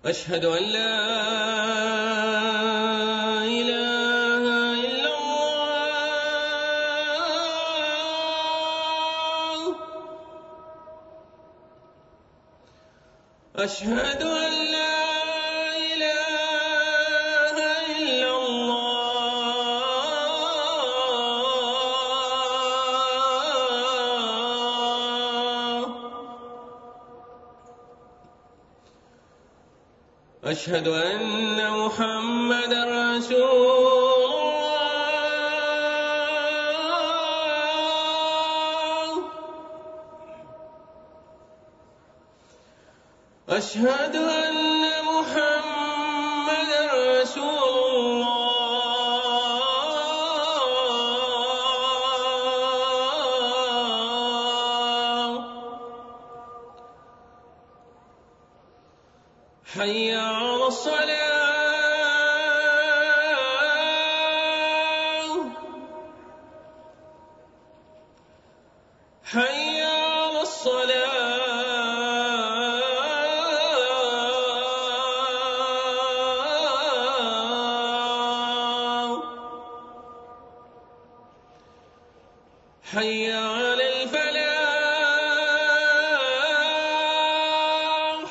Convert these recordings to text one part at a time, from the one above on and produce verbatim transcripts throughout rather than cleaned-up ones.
أشهد أن لا إله إلا الله. أشهد أن لا إله إلا الله. أشهد أن محمدًا رسول الله. أشهد أن محمدًا رسول الله. حي على الصلاة. حي على الصلاة. حي على الفلاح.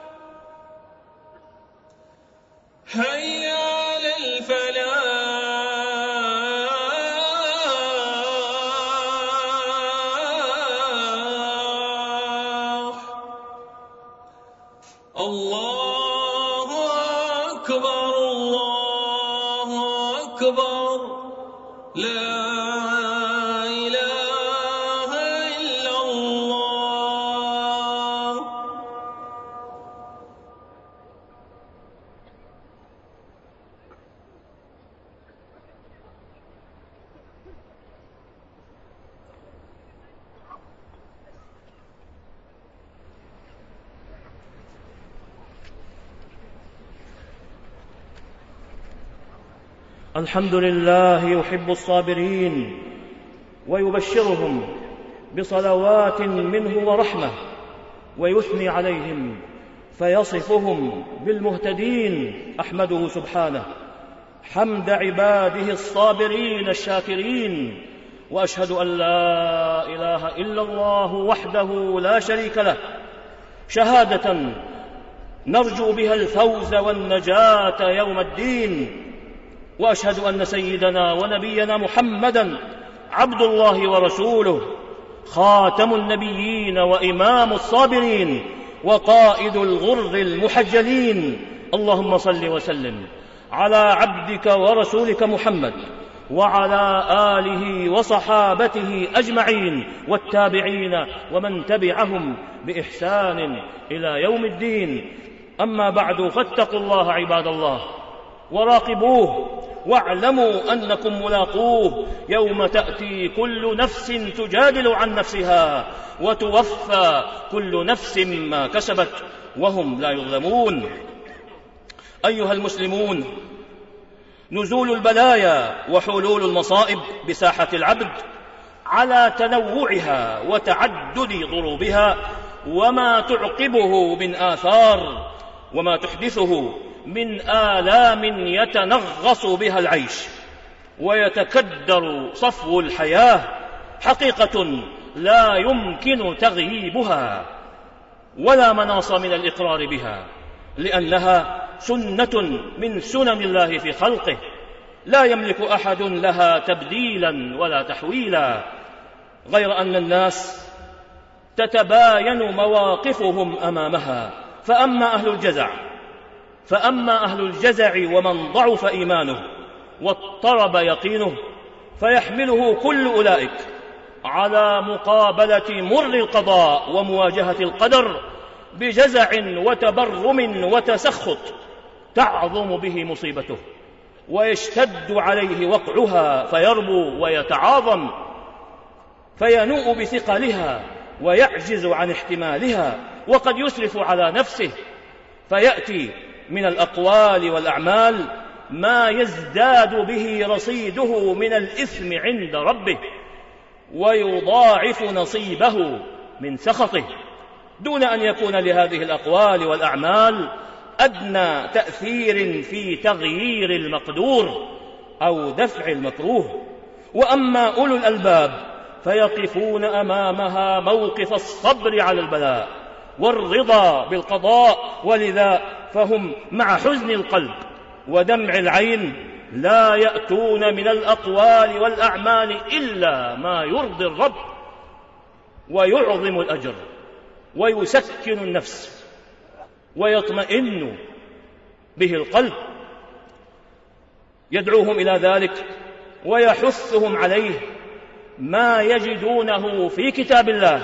حي على الفلاح. الله أكبر، الله أكبر، لا إله إلا الله. الحمد لله يحب الصابرين ويبشرهم بصلوات منه ورحمة، ويثني عليهم فيصفهم بالمهتدين. أحمده سبحانه حمد عباده الصابرين الشاكرين، وأشهد أن لا إله إلا الله وحده لا شريك له، شهادة نرجو بها الفوز والنجاة يوم الدين. وأشهد أن سيدنا ونبينا محمدًا عبد الله ورسوله، خاتم النبيين وإمام الصابرين وقائد الغر المحجلين. اللهم صل وسلم على عبدك ورسولك محمد وعلى آله وصحابته أجمعين والتابعين ومن تبعهم بإحسان إلى يوم الدين. أما بعد، فاتقوا الله عباد الله وراقبوه، واعلموا أنكم ملاقوه يوم تأتي كل نفس تجادل عن نفسها وتوفى كل نفس ما كسبت وهم لا يظلمون. أيها المسلمون، نزول البلايا وحلول المصائب بساحة العبد على تنوعها وتعدد ضروبها وما تعقبه من آثار وما تحدثه من آلام يتنغص بها العيش ويتكدر صفو الحياة، حقيقة لا يمكن تغييبها ولا مناص من الإقرار بها، لأنها سنة من سنن الله في خلقه، لا يملك أحد لها تبديلا ولا تحويلا، غير أن الناس تتباين مواقفهم أمامها. فأما أهل الجزع فأما أهل الجزع ومن ضعف إيمانه واضطرب يقينه، فيحمله كل أولئك على مقابلة مر القضاء ومواجهة القدر بجزع وتبرم وتسخط تعظم به مصيبته، ويشتد عليه وقعها فيربو ويتعاظم، فينوء بثقلها ويعجز عن احتمالها، وقد يسرف على نفسه، فيأتي من الأقوال والأعمال ما يزداد به رصيده من الإثم عند ربه ويضاعف نصيبه من سخطه، دون أن يكون لهذه الأقوال والأعمال أدنى تأثير في تغيير المقدور أو دفع المكروه. وأما أولو الألباب فيقفون أمامها موقف الصبر على البلاء والرضا بالقضاء، ولذا فهم مع حزن القلب ودمع العين لا يأتون من الأقوال والأعمال إلا ما يرضي الرب ويعظم الأجر ويسكن النفس ويطمئن به القلب. يدعوهم إلى ذلك ويحثهم عليه ما يجدونه في كتاب الله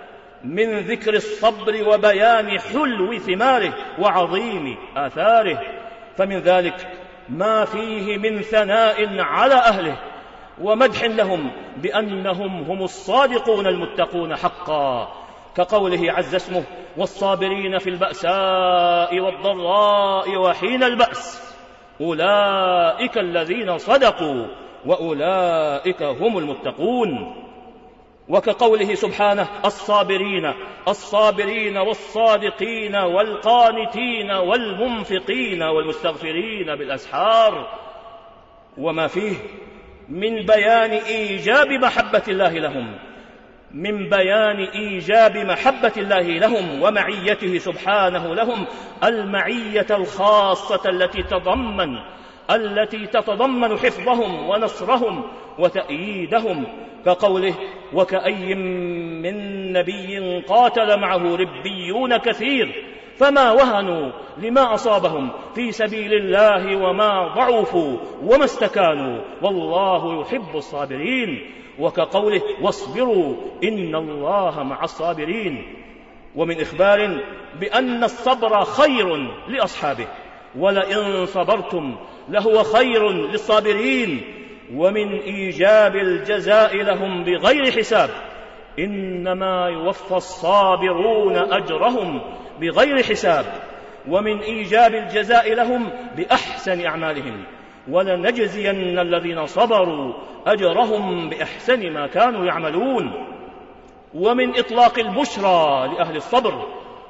من ذكر الصبر وبيان حلو ثماره وعظيم آثاره، فمن ذلك ما فيه من ثناء على أهله ومدح لهم بأنهم هم الصادقون المتقون حقا، كقوله عز اسمه: والصابرين في البأساء والضراء وحين البأس أولئك الذين صدقوا وأولئك هم المتقون. وكقوله سبحانه: الصابرين الصابرين والصادقين والقانتين والمنفقين والمستغفرين بالأسحار، وما فيه من بيان إيجاب محبة الله لهم من بيان إيجاب محبة الله لهم ومعيته سبحانه لهم المعية الخاصة التي تضمن التي تتضمن حفظهم ونصرهم وتأييدهم، كقوله: وكأي من نبي قاتل معه ربيون كثير فما وهنوا لما أصابهم في سبيل الله وما ضعفوا وما استكانوا والله يحب الصابرين، وكقوله: واصبروا إن الله مع الصابرين. ومن إخبار بأن الصبر خير لأصحابه ولئن صبرتم لهو خير للصابرين، ومن إيجاب الجزاء لهم بغير حساب، إنما يوفى الصابرون أجرهم بغير حساب، ومن إيجاب الجزاء لهم بأحسن أعمالهم، ولنجزين الذين صبروا أجرهم بأحسن ما كانوا يعملون. ومن إطلاق البشرى لأهل الصبر: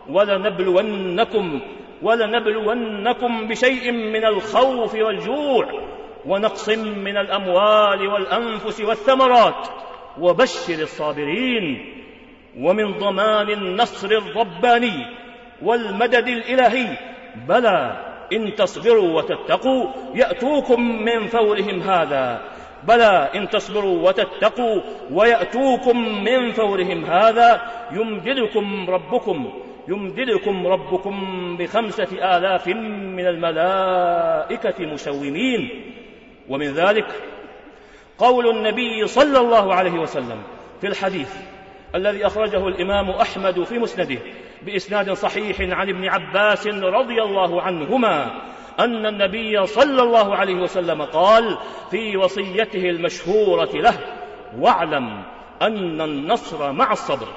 ولنبلونكم ولنبلونكم بشيء من الخوف والجوع ونقص من الأموال والأنفس والثمرات وبشر الصابرين. ومن ضمان النصر الرباني والمدد الإلهي: بلى إن تصبروا وتتقوا يأتوكم من فورهم هذا بلى إن تصبروا وتتقوا ويأتوكم من فورهم هذا يمددكم ربكم يمددكم ربكم بخمسة آلاف من الملائكة مسومين. ومن ذلك قول النبي صلى الله عليه وسلم في الحديث الذي أخرجه الإمام أحمد في مسنده بإسناد صحيح عن ابن عباس رضي الله عنهما أن النبي صلى الله عليه وسلم قال في وصيته المشهورة له: واعلم أن النصر مع الصبر.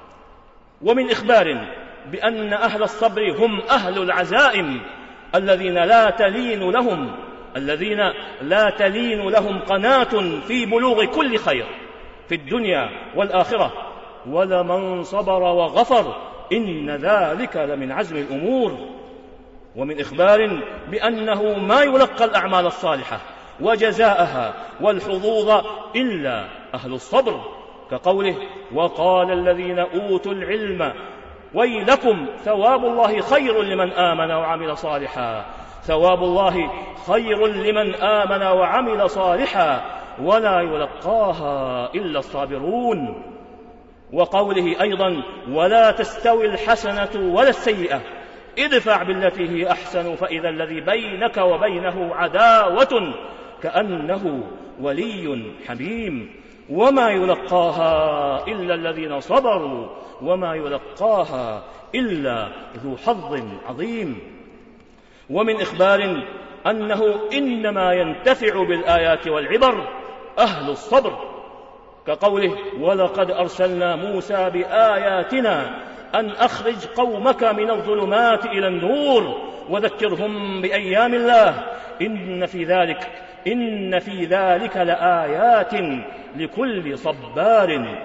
ومن إخبار بأن أهل الصبر هم أهل العزائم الذين لا تلين لهم الذين لا تلين لهم قناة في بلوغ كل خير في الدنيا والآخرة، ولمن صبر وغفر إن ذلك لمن عزم الأمور. ومن إخبار بأنه ما يلقى الأعمال الصالحة وجزاءها والحظوظ إلا أهل الصبر، كقوله: وقال الذين أوتوا العلم ويلكم ثواب الله خير لمن آمن وعمل صالحا ثواب الله خير لمن آمن وعمل صالحا ولا يلقاها إلا الصابرون. وقوله أيضا: ولا تستوي الحسنة ولا السيئة ادفع بالتي هي أحسن فإذا الذي بينك وبينه عداوة كأنه ولي حميم وما يلقاها إلا الذين صبروا وما يلقاها إلا ذو حظ عظيم. ومن إخبار أنه إنما ينتفع بالآيات والعبر أهل الصبر، كقوله: ولقد أرسلنا موسى بآياتنا أن أخرج قومك من الظلمات إلى النور وذكرهم بأيام الله إن في ذلك إن في ذلك لآيات لكل صبار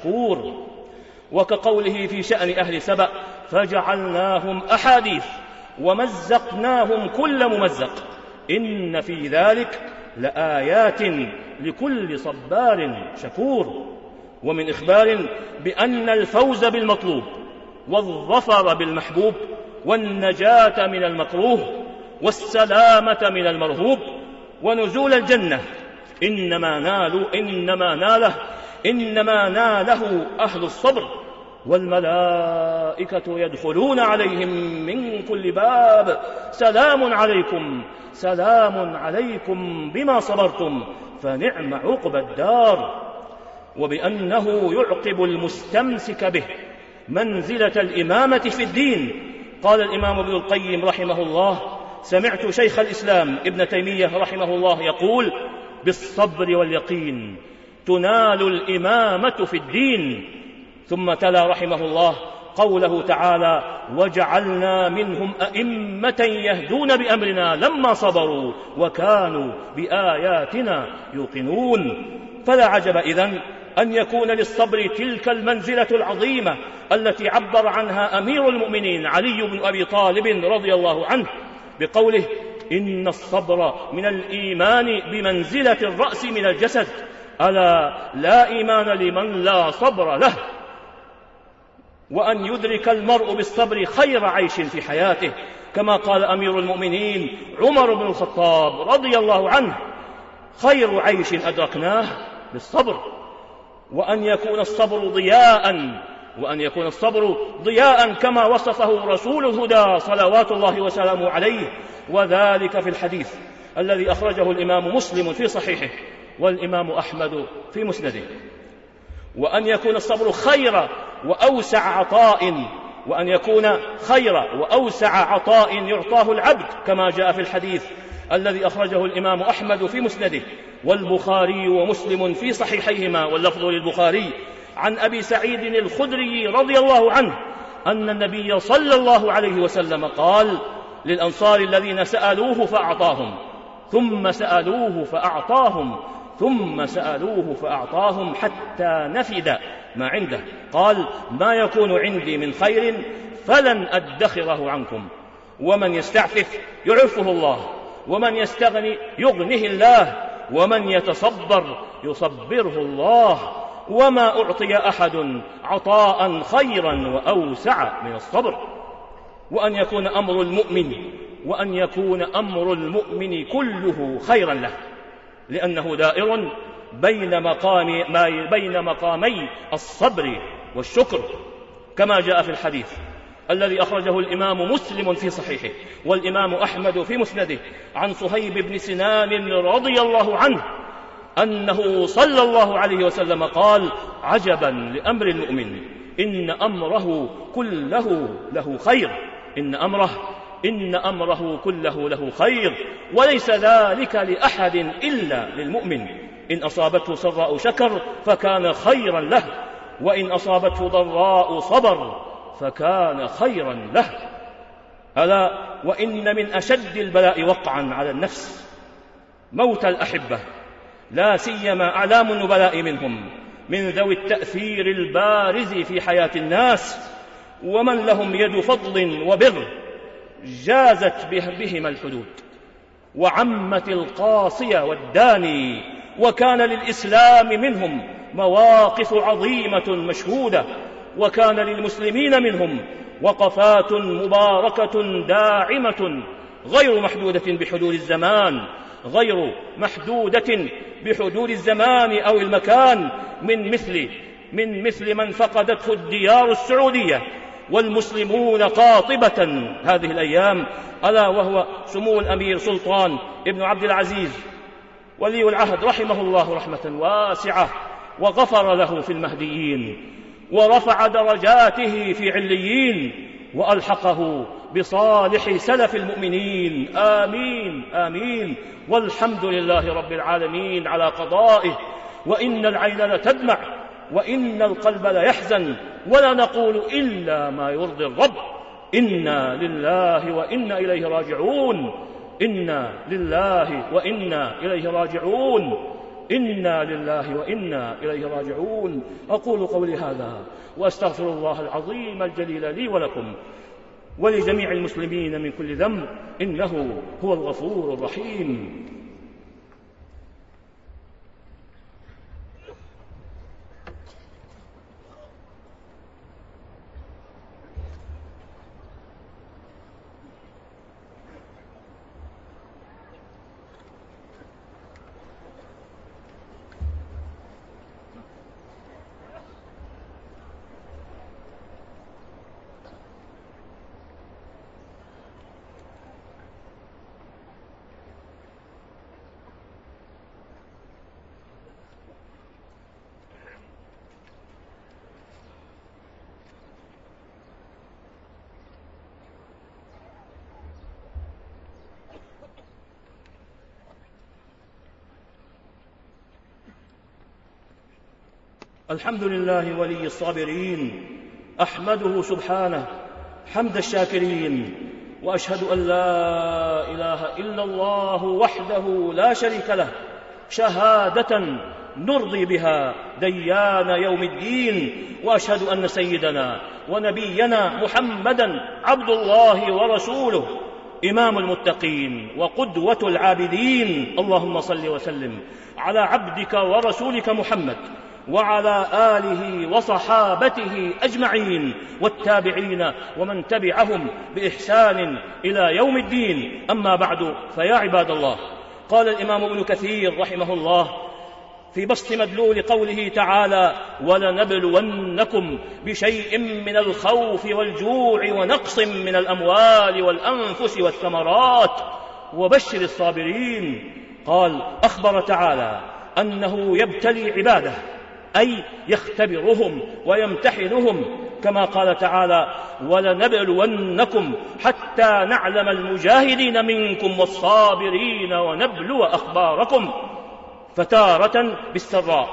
شكور. وكقوله في شأن أهل سبأ: فجعلناهم أحاديث ومزقناهم كل ممزق إن في ذلك لآيات لكل صبار شكور. ومن إخبار بأن الفوز بالمطلوب والظفر بالمحبوب والنجاة من المكروه والسلامة من المرهوب ونزول الجنة إنما نالوا إنما ناله إنما ناله أهل الصبر، والملائكة يدخلون عليهم من كل باب سلام عليكم سلام عليكم بما صبرتم فنعم عقبى الدار. وبأنه يعقب المستمسك به منزلة الإمامة في الدين. قال الإمام ابن القيم رحمه الله: سمعت شيخ الإسلام ابن تيمية رحمه الله يقول: بالصبر واليقين تنال الإمامة في الدين. ثم تلا رحمه الله قوله تعالى: وجعلنا منهم أئمة يهدون بأمرنا لما صبروا وكانوا بآياتنا يوقنون. فلا عجب إذن أن يكون للصبر تلك المنزلة العظيمة التي عبر عنها أمير المؤمنين علي بن أبي طالب رضي الله عنه بقوله: إن الصبر من الإيمان بمنزلة الرأس من الجسد، ألا لا إيمان لمن لا صبر له. وأن يدرك المرء بالصبر خير عيش في حياته، كما قال أمير المؤمنين عمر بن الخطاب رضي الله عنه: خير عيش أدركناه بالصبر. وأن يكون الصبر ضياء وأن يكون الصبر ضياء كما وصفه رسول الهدى صلوات الله وسلامه عليه، وذلك في الحديث الذي أخرجه الإمام مسلم في صحيحه والإمام أحمد في مسنده. وأن يكون الصبر خير وأوسع عطاء وأن يكون خير وأوسع عطاء يعطاه العبد، كما جاء في الحديث الذي أخرجه الإمام أحمد في مسنده والبخاري ومسلم في صحيحيهما، واللفظ للبخاري، عن أبي سعيد الخدري رضي الله عنه أن النبي صلى الله عليه وسلم قال للأنصار الذين سألوه فأعطاهم، ثم سألوه فأعطاهم، ثم سألوه فأعطاهم حتى نفد ما عنده. قال: ما يكون عندي من خير فلن أدخره عنكم، ومن يستعفف يعفه الله، ومن يستغني يغنه الله، ومن يتصبر يصبره الله، وما أعطي أحد عطاء خيرا وأوسع من الصبر. وأن يكون أمر المؤمن وأن يكون أمر المؤمن كله خيرا له، لأنه دائر بين مقام ما بين مقامي الصبر والشكر، كما جاء في الحديث الذي أخرجه الإمام مسلم في صحيحه والإمام أحمد في مسنده عن صهيب بن سنان رضي الله عنه أنه صلى الله عليه وسلم قال: عجبا لأمر المؤمن إن أمره كله له خير إن أمره إن أمره كله له خير، وليس ذلك لأحد إلا للمؤمن. إن أصابته سراء شكر فكان خيرا له، وإن أصابته ضراء صبر فكان خيرا له. ألا وإن من أشد البلاء وقعا على النفس موت الأحبة، لا سيما أعلام النبلاء منهم، من ذوي التأثير البارز في حياة الناس، ومن لهم يد فضل وبر جازت بهم الحدود، وعمت القاصية والداني، وكان للإسلام منهم مواقف عظيمة مشهودة، وكان للمسلمين منهم وقفات مباركة داعمة غير محدودة بحدود الزمان غير محدودة بحدود الزمان أو المكان، من مثل من مثل من فقدته الديار السعودية والمسلمون قاطبة هذه الأيام، ألا وهو سمو الأمير سلطان ابن عبد العزيز ولي العهد رحمه الله رحمة واسعة، وغفر له في المهديين، ورفع درجاته في عليين، وألحقه بصالح سلف المؤمنين. آمين آمين. والحمد لله رب العالمين على قضائه. وإن العين لتدمع وإن القلب ليحزن، ولا نقول إلا ما يرضي الرب. إنا لله وإنا إليه راجعون إنا لله وإنا إليه راجعون إنا لله وإنا إليه راجعون. أقول قولي هذا وأستغفر الله العظيم الجليل لي ولكم، ولجميع المسلمين من كل ذنب، إنه هو الغفور الرحيم. الحمد لله ولي الصابرين، أحمده سبحانه حمد الشاكرين، وأشهد أن لا إله إلا الله وحده لا شريك له شهادة نرضي بها ديان يوم الدين، وأشهد أن سيدنا ونبينا محمدا عبد الله ورسوله إمام المتقين وقدوة العابدين. اللهم صل وسلم على عبدك ورسولك محمد وعلى آله وصحابته أجمعين والتابعين ومن تبعهم بإحسان إلى يوم الدين. أما بعد، فيا عباد الله، قال الإمام ابن كثير رحمه الله في بسط مدلول قوله تعالى: ولنبلونكم بشيء من الخوف والجوع ونقص من الأموال والأنفس والثمرات وبشر الصابرين. قال: أخبر تعالى أنه يبتلي عباده، أي يختبرهم ويمتحنهم، كما قال تعالى: ولنبلونكم حتى نعلم المجاهدين منكم والصابرين ونبلو أخباركم. فتارة بالسراء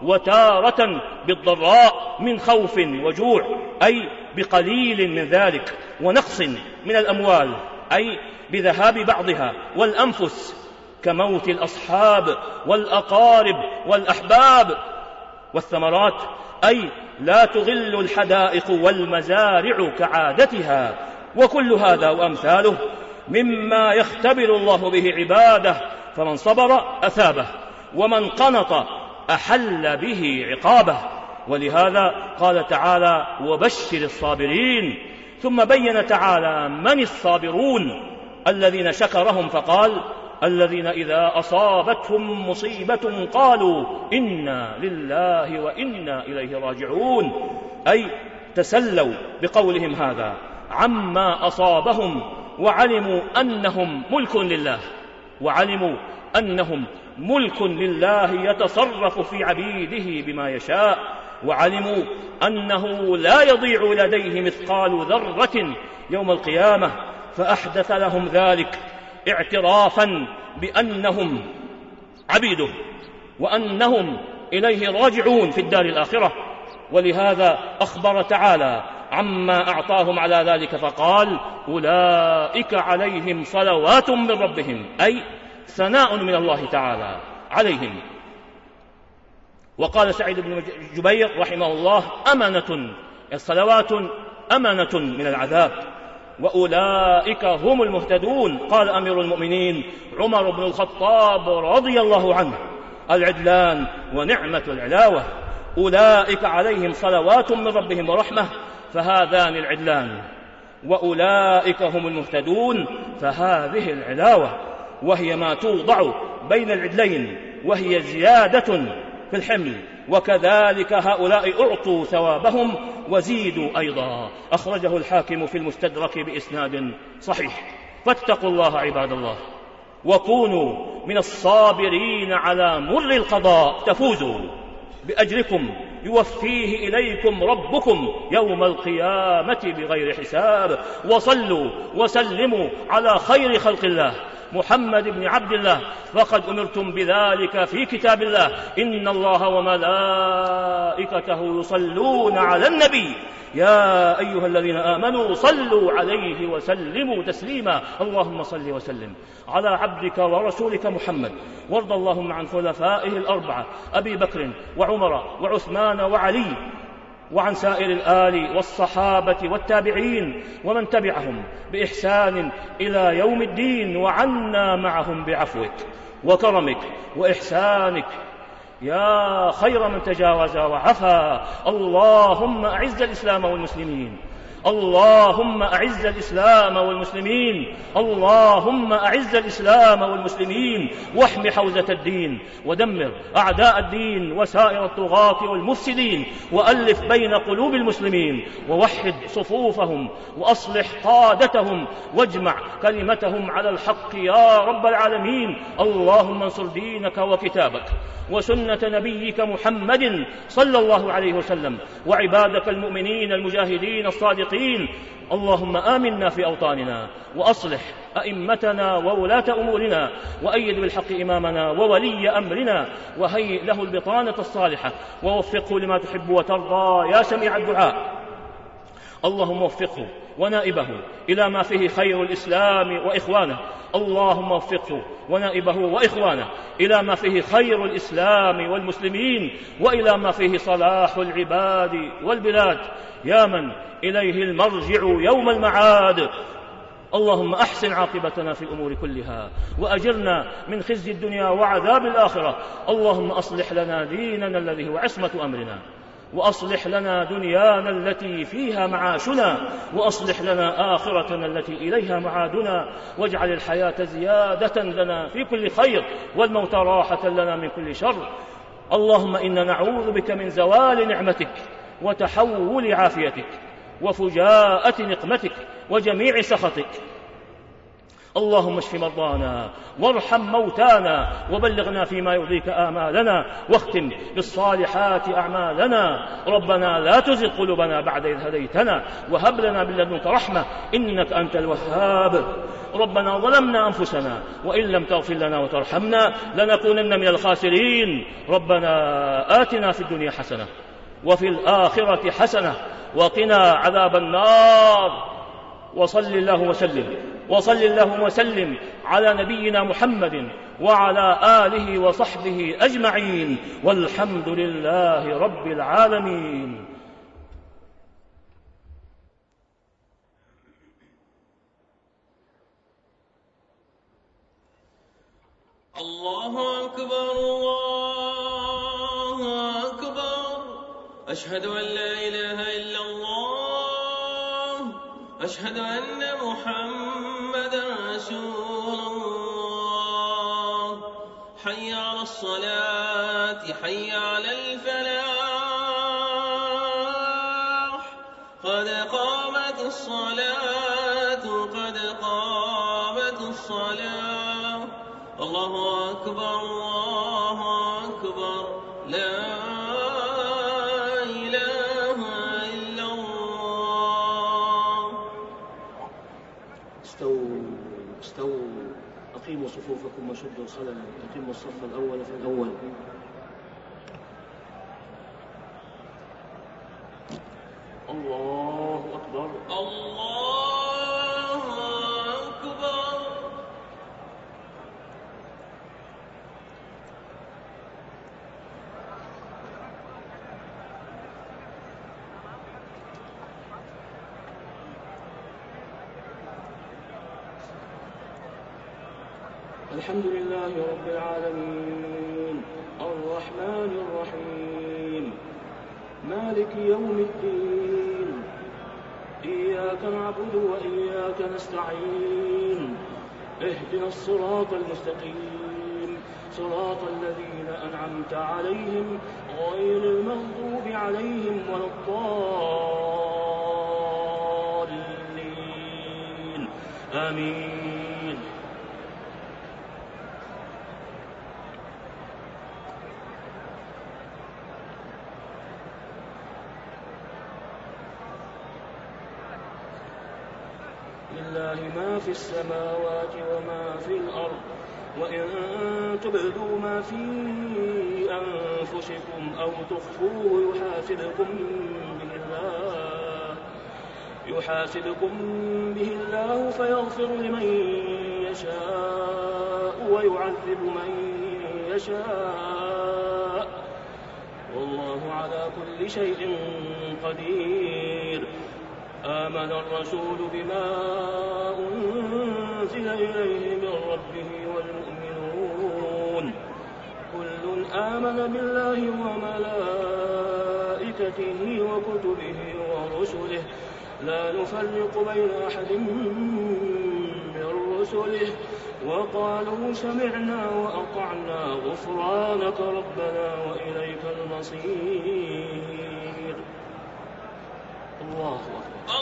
وتارة بالضراء من خوف وجوع، أي بقليل من ذلك، ونقص من الأموال، أي بذهاب بعضها، والأنفس كموت الأصحاب والأقارب والأحباب، والثمرات أي لا تغل الحدائق والمزارع كعادتها. وكل هذا وأمثاله مما يختبر الله به عباده، فمن صبر أثابه، ومن قنط أحل به عقابه. ولهذا قال تعالى: وبشر الصابرين. ثم بين تعالى من الصابرون الذين شكرهم فقال: الذين إذا أصابتهم مصيبة قالوا إنا لله وإنا إليه راجعون، أي تسلوا بقولهم هذا عما أصابهم، وعلموا أنهم ملك لله، وعلموا أنهم ملك لله يتصرف في عبيده بما يشاء، وعلموا أنه لا يضيع لديه مثقال ذرة يوم القيامة، فأحدث لهم ذلك اعترافا بأنهم عبيده وأنهم إليه راجعون في الدار الآخرة. ولهذا أخبر تعالى عما أعطاهم على ذلك فقال: أولئك عليهم صلوات من ربهم، أي ثناء من الله تعالى عليهم. وقال سعيد بن جبير رحمه الله: أمنة الصلوات أمنة من العذاب، وأولئك هم المهتدون. قال أمير المؤمنين عمر بن الخطاب رضي الله عنه: العدلان ونعمة العلاوة، أولئك عليهم صلوات من ربهم ورحمة، فهذان العدلان، وأولئك هم المهتدون، فهذه العلاوة، وهي ما توضع بين العدلين، وهي زيادة في الحمل. وكذلك هؤلاء أعطوا ثوابهم وزيدوا أيضا. أخرجه الحاكم في المستدرك بإسناد صحيح. فاتقوا الله عباد الله، وكونوا من الصابرين على مر القضاء، تفوزوا بأجركم يوفيه إليكم ربكم يوم القيامة بغير حساب. وصلوا وسلموا على خير خلق الله محمد بن عبد الله، فقد أمرتم بذلك في كتاب الله: إن الله وملائكته يصلون على النبي يا أيها الذين آمنوا صلوا عليه وسلموا تسليما. اللهم صل وسلم على عبدك ورسولك محمد، وارض اللهم عن خلفائه الأربعة أبي بكر وعمر وعثمان وعلي وعن سائر الآل والصحابة والتابعين ومن تبعهم بإحسان إلى يوم الدين، وعنا معهم بعفوك وكرمك وإحسانك يا خير من تجاوز وعفا. اللهم أعز الإسلام والمسلمين، اللهم أعز الإسلام والمسلمين، اللهم أعز الإسلام والمسلمين، واحم حوزة الدين، ودمر أعداء الدين وسائر الطغاة والمفسدين، وألف بين قلوب المسلمين، ووحد صفوفهم، وأصلح قادتهم، واجمع كلمتهم على الحق يا رب العالمين. اللهم انصر دينك وكتابك وسنة نبيك محمد صلى الله عليه وسلم، وعبادك المؤمنين المجاهدين الصادقين. اللهم آمنا في أوطاننا، وأصلح أئمتنا وولاة أمورنا، وأيد بالحق إمامنا وولي أمرنا، وهيئ له البطانة الصالحة، ووفقه لما تحب وترضى يا سميع الدعاء. اللهم وفقه ونائبه إلى ما فيه خير الإسلام وإخوانه، اللهم وفقه ونائبه وإخوانه إلى ما فيه خير الإسلام والمسلمين، وإلى ما فيه صلاح العباد والبلاد، يا من إليه المرجع يوم المعاد. اللهم أحسن عاقبتنا في الأمور كلها، وأجرنا من خزي الدنيا وعذاب الآخرة. اللهم أصلح لنا ديننا الذي هو عصمة أمرنا، وأصلح لنا دنيانا التي فيها معاشنا، وأصلح لنا آخرتنا التي إليها معادنا، واجعل الحياة زيادة لنا في كل خير، والموت راحة لنا من كل شر. اللهم إنا نعوذ بك من زوال نعمتك، وتحول عافيتك، وفجاءة نقمتك، وجميع سخطك. اللهم اشف مرضانا، وارحم موتانا، وبلغنا فيما يرضيك آمالنا، واختم بالصالحات أعمالنا. ربنا لا تزغ قلوبنا بعد إذ هديتنا، وهب لنا من لدنك رحمة إنك أنت الوهاب. ربنا ظلمنا أنفسنا، وإن لم تغفر لنا وترحمنا لنكونن من الخاسرين. ربنا آتنا في الدنيا حسنة، وفي الآخرة حسنة، وقنا عذاب النار. وصل الله وسلم وصل الله وسلم على نبينا محمد وعلى آله وصحبه أجمعين، والحمد لله رب العالمين. الله أكبر، الله أكبر، أشهد أن لا إله إلا الله، أشهد أن محمدا رسول الله. حي على الصلاة، حي على الفلاح، قد قامت الصلاة، قد قامت الصلاة. الله أكبر، الله أكبر، لا إله إلا الله. استووا استووا، أقيموا صفوفكم وشدوا الخلل، أتموا الصف الأول في الأول. الله أكبر، الله أكبر. الحمد لله رب العالمين، الرحمن الرحيم، مالك يوم الدين، إياك نعبد وإياك نستعين، اهدنا الصراط المستقيم، صراط الذين أنعمت عليهم غير المغضوب عليهم ولا الضالين، آمين. لله ما في السماوات وما في الأرض، وإن تبدوا ما في أنفسكم أو تخفوه يحاسبكم به الله يحاسبكم به الله فيغفر لمن يشاء ويعذب من يشاء، والله على كل شيء قدير. آمن الرسول بما أنزل إليه من ربه والمؤمنون كل آمن بالله وملائكته وكتبه ورسله لا نفرق بين أحد من رسله وقالوا سمعنا وأطعنا غفرانك ربنا وإليك المصير. الله أكبر.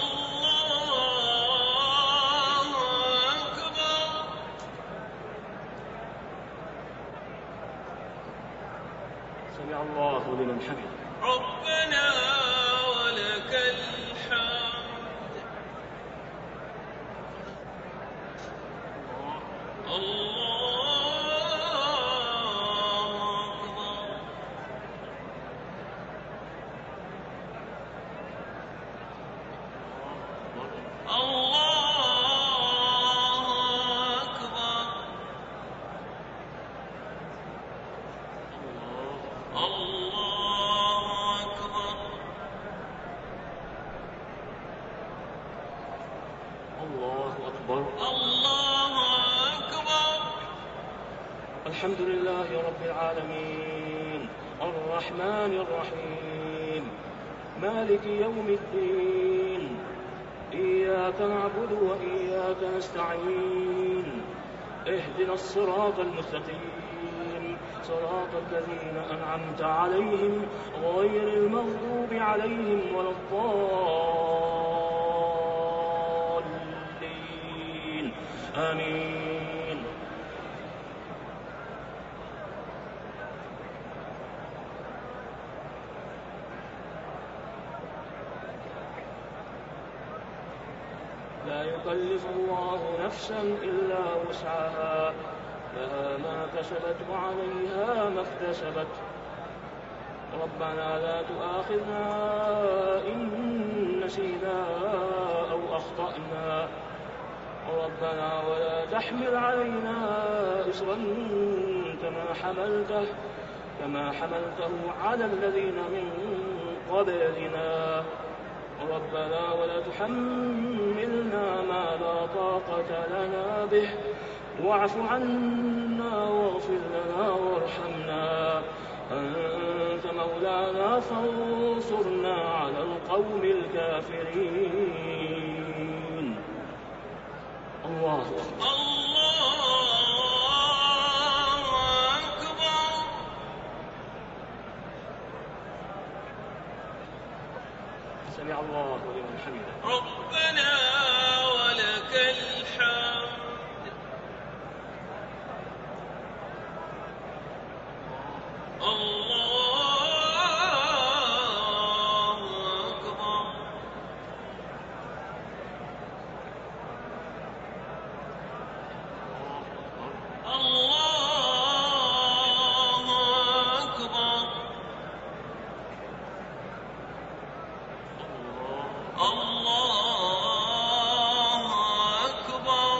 الله أكبر. سمع الله لمن حمده. ربنا ولك الحمد. الله أكبر. الله أكبر. الله أكبر. الله أكبر. الله أكبر. الحمد لله رب العالمين الرحمن الرحيم مالك يوم الدين إياك نعبد وإياك نستعين اهدنا الصراط المستقيم صراط الذين أنعمت عليهم غير المغضوب عليهم ولا الضالين آمين. لا يكلف الله نفسا إلا وسعها لها ما كسبت وعليها ما اكتسبت ربنا لا تؤاخذنا إن نسينا أو أخطأنا ربنا ولا تحمل علينا إصرا كما حملته كما حملته على الذين من قبلنا ربنا ولا تحملنا ما لا طاقة لنا به واعف عنا واغفر لنا وارحمنا أنت مولانا فانصرنا على القوم الكافرين. الله أكبر. الله أكبر. سمع الله لمن حمده. ربنا ولك الحمد. الله أكبر. الله أكبر. الله أكبر.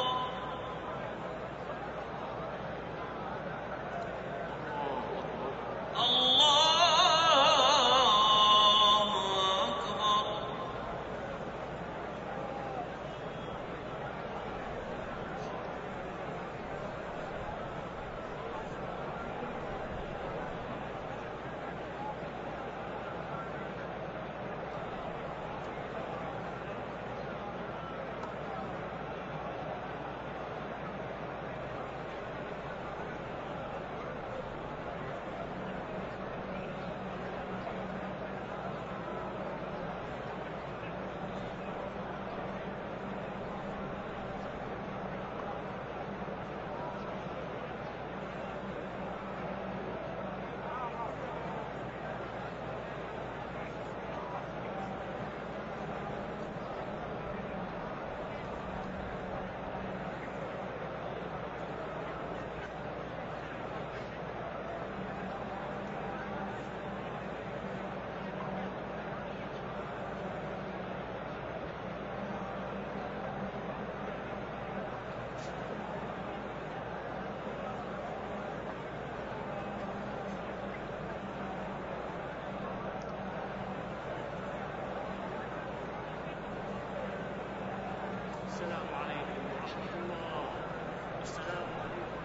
السلام عليكم ورحمة الله. السلام عليكم.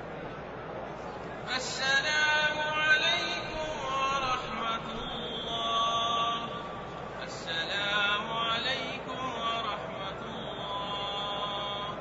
السلام عليكم ورحمة الله. السلام عليكم ورحمة الله.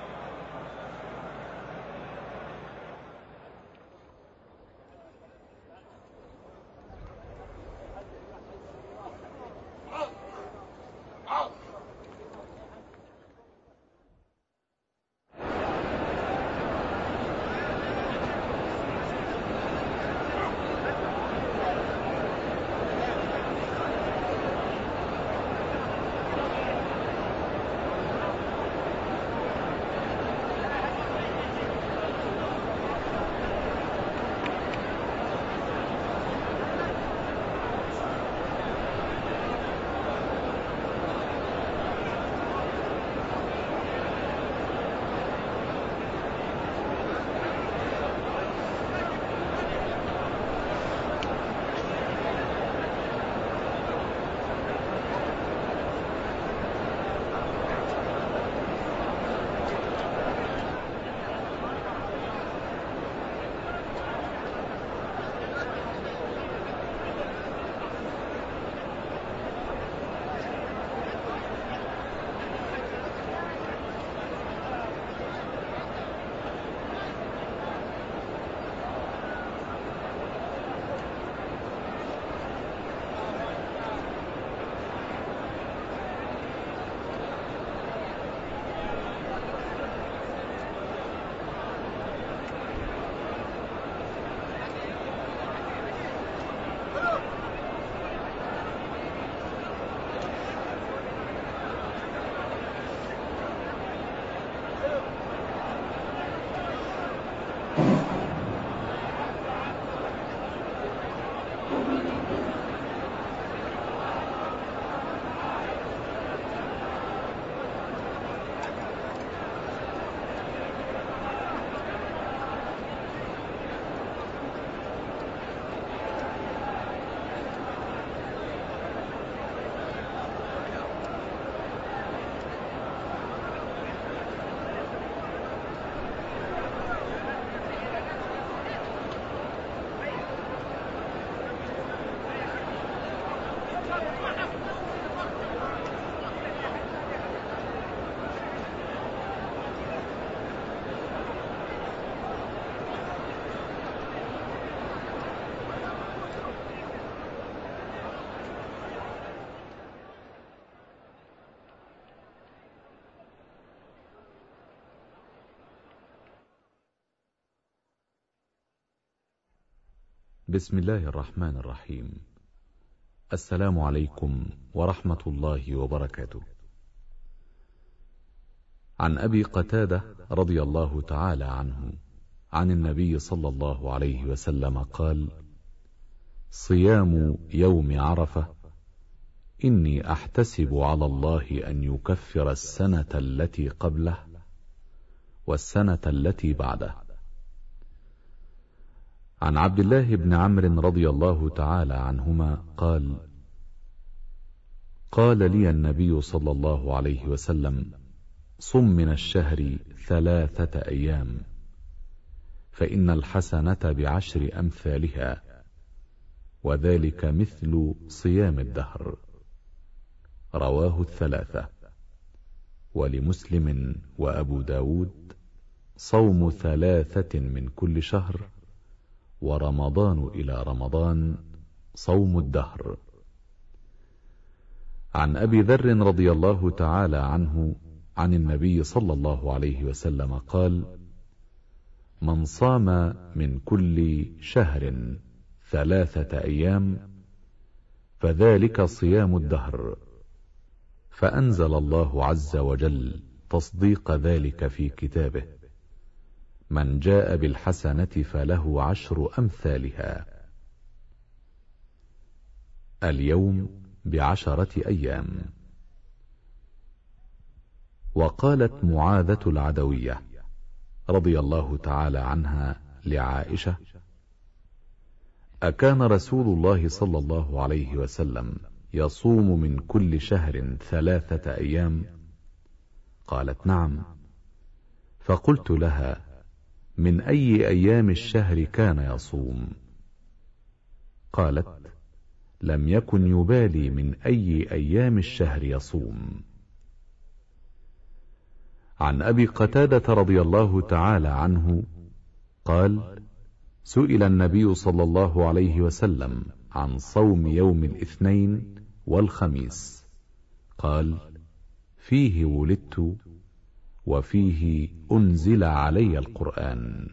بسم الله الرحمن الرحيم. السلام عليكم ورحمة الله وبركاته. عن أبي قتادة رضي الله تعالى عنه عن النبي صلى الله عليه وسلم قال: صيام يوم عرفة إني أحتسب على الله أن يكفر السنة التي قبله والسنة التي بعده. عن عبد الله بن عمرو رضي الله تعالى عنهما قال: قال لي النبي صلى الله عليه وسلم: صم من الشهر ثلاثة أيام فإن الحسنة بعشر أمثالها وذلك مثل صيام الدهر. رواه الثلاثة. ولمسلم وأبو داود: صوم ثلاثة من كل شهر ورمضان إلى رمضان صوم الدهر. عن أبي ذر رضي الله تعالى عنه عن النبي صلى الله عليه وسلم قال: من صام من كل شهر ثلاثة أيام فذلك صيام الدهر. فأنزل الله عز وجل تصديق ذلك في كتابه: من جاء بالحسنة فله عشر أمثالها. اليوم بعشرة أيام. وقالت معاذة العدوية رضي الله تعالى عنها لعائشة: أكان رسول الله صلى الله عليه وسلم يصوم من كل شهر ثلاثة أيام؟ قالت: نعم، فقلت لها: من أي أيام الشهر كان يصوم؟ قالت: لم يكن يبالي من أي أيام الشهر يصوم. عن أبي قتادة رضي الله تعالى عنه قال: سئل النبي صلى الله عليه وسلم عن صوم يوم الاثنين والخميس، قال: فيه ولدت وفيه أنزل علي القرآن.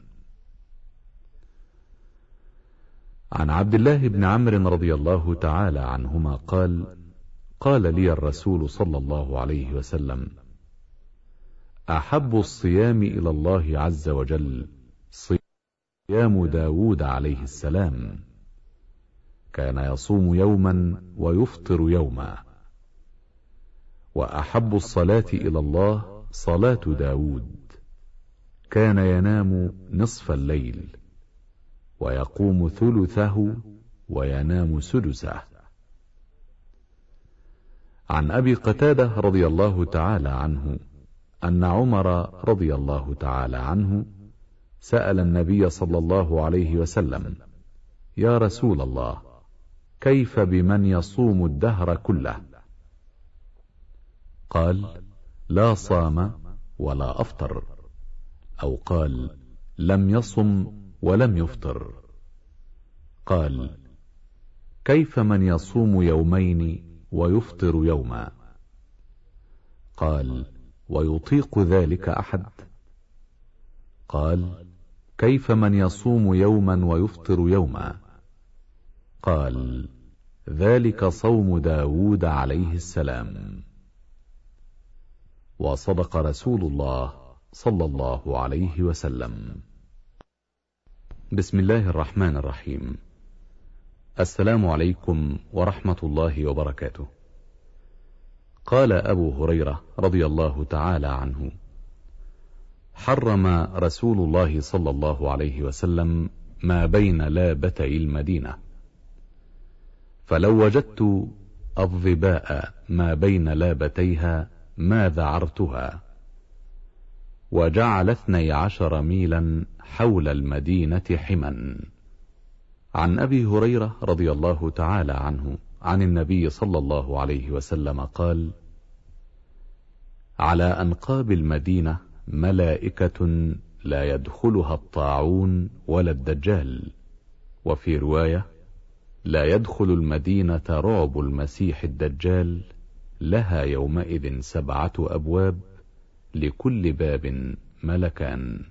عن عبد الله بن عمرو رضي الله تعالى عنهما قال: قال لي الرسول صلى الله عليه وسلم: أحب الصيام إلى الله عز وجل صيام داود عليه السلام، كان يصوم يوما ويفطر يوما. وأحب الصلاة إلى الله صلاة داود، كان ينام نصف الليل ويقوم ثلثه وينام سدسه. عن أبي قتادة رضي الله تعالى عنه أن عمر رضي الله تعالى عنه سأل النبي صلى الله عليه وسلم: يا رسول الله، كيف بمن يصوم الدهر كله؟ قال: لا صام ولا أفطر، أو قال: لم يصم ولم يفطر. قال: كيف من يصوم يومين ويفطر يوما؟ قال: ويطيق ذلك أحد؟ قال: كيف من يصوم يوما ويفطر يوما؟ قال: ذلك صوم داود عليه السلام. وصدق رسول الله صلى الله عليه وسلم. بسم الله الرحمن الرحيم. السلام عليكم ورحمة الله وبركاته. قال أبو هريرة رضي الله تعالى عنه: حرم رسول الله صلى الله عليه وسلم ما بين لابتي المدينة، فلو وجدت الظباء ما بين لابتيها ما ذعرتها، وجعل اثني عشر ميلا حول المدينة حما. عن أبي هريرة رضي الله تعالى عنه عن النبي صلى الله عليه وسلم قال: على أنقاب المدينة ملائكة لا يدخلها الطاعون ولا الدجال. وفي رواية: لا يدخل المدينة رعب المسيح الدجال، لها يومئذ سبعة أبواب لكل باب ملكان.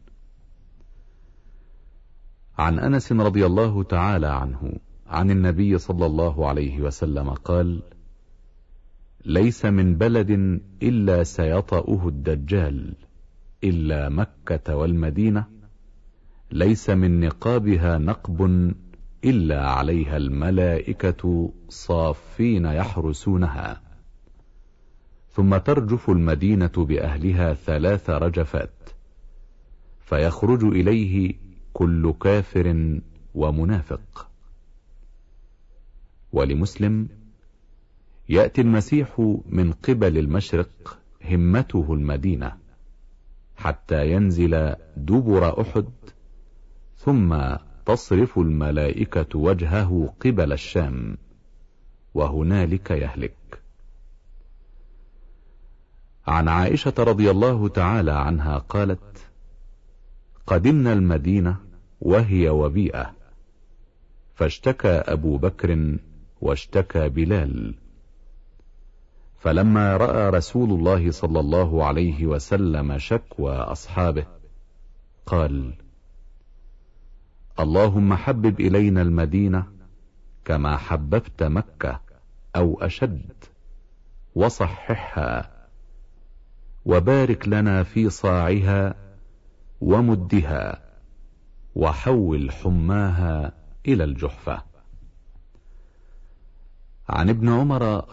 عن أنس رضي الله تعالى عنه عن النبي صلى الله عليه وسلم قال: ليس من بلد إلا سيطأه الدجال إلا مكة والمدينة، ليس من نقابها نقب إلا عليها الملائكة صافين يحرسونها، ثم ترجف المدينة بأهلها ثلاث رجفات، فيخرج إليه كل كافر ومنافق. ولمسلم: يأتي المسيح من قبل المشرق، همته المدينة، حتى ينزل دبر أحد، ثم تصرف الملائكة وجهه قبل الشام، وهنالك يهلك. عن عائشة رضي الله تعالى عنها قالت: قدمنا المدينة وهي وبيئة، فاشتكى أبو بكر واشتكى بلال، فلما رأى رسول الله صلى الله عليه وسلم شكوى أصحابه قال: اللهم حبب إلينا المدينة كما حببت مكة أو أشد، وصححها، وبارك لنا في صاعها ومدها، وحول حماها إلى الجحفة. عن ابن عمر